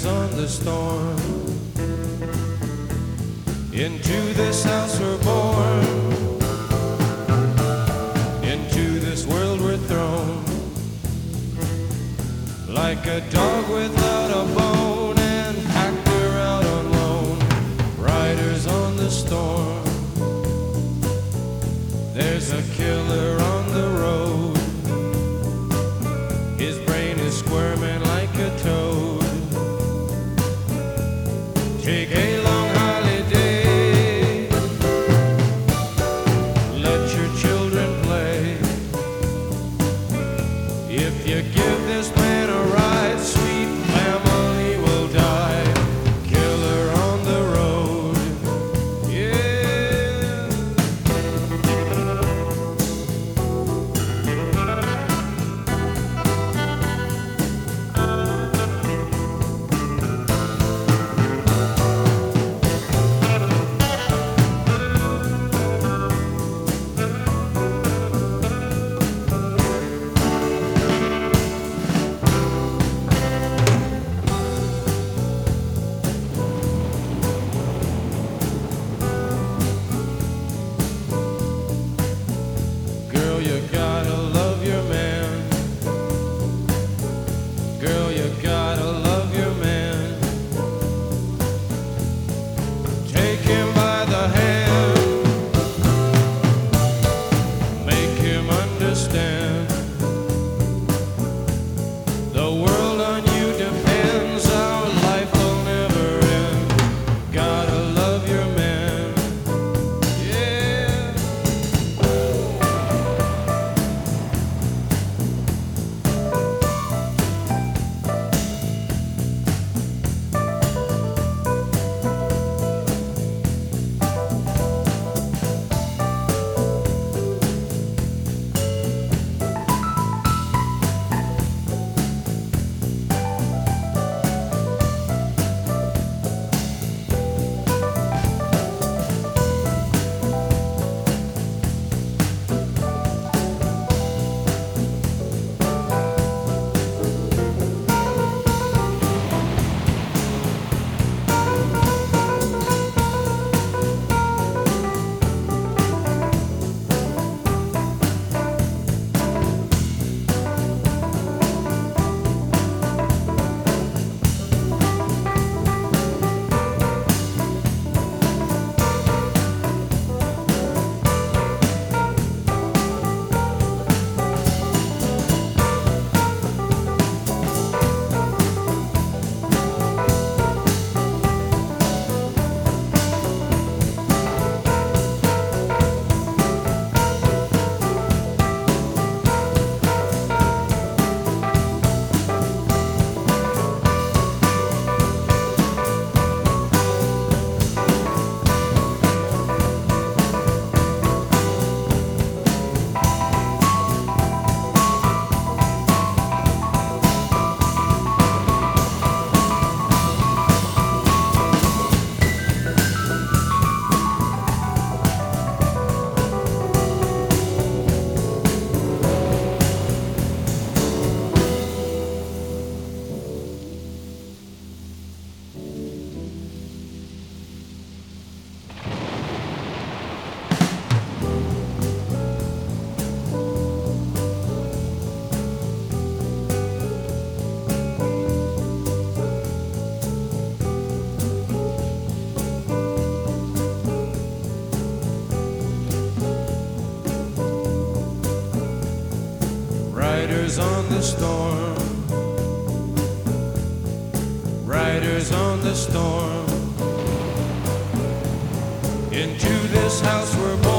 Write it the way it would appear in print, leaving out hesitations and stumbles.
Riders on the storm. Into this house we're born. Into this world we're thrown. Like a dog without a bone and packed her out on loan. Riders on the storm. There's a killer on the road. His brain is squirming like a toad. Take a long holiday. Let your children play. If you give this man a ride, sweet family will die. Killer on the road. Yeah. Girl, you gotta love your man. Girl, you gotta love your man. Take him by the hand. Make him understand. The world on you depends. Our life will never end. Gotta love your man. Yeah. Riders on the storm. Riders on the storm. Into this house we're born.